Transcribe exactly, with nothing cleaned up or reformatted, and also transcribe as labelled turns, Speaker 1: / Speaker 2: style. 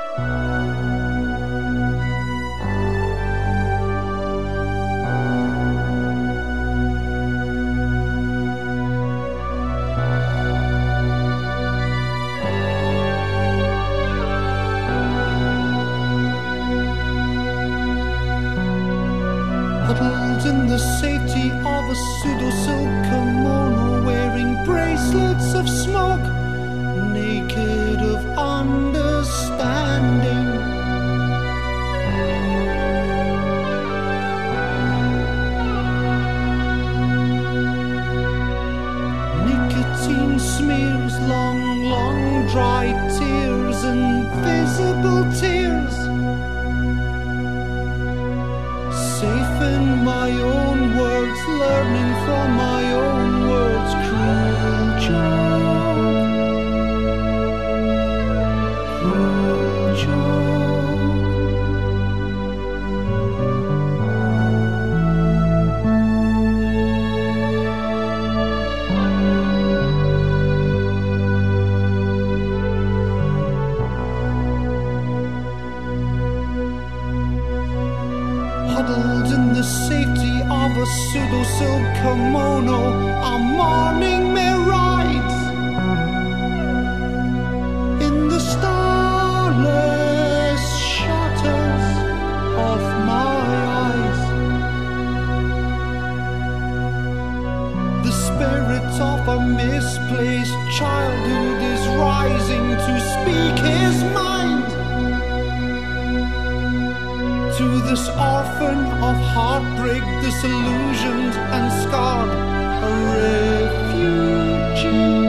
Speaker 1: Huddled in the safety of a pseudo-silk kimono, wearing bracelets of smoke, naked of understanding. Nicotine smears, long, long dry tears, invisible tears. Safe in my own words, learning from my own words. Cruel joke, cruel joke. Huddled in the safety of a pseudo-silk kimono, our morning may rise in the starless shutters of my eyes. The spirit of a misplaced childhood is rising to speak his mind to this orphan of heartbreak, disillusioned and scarred, a refugee.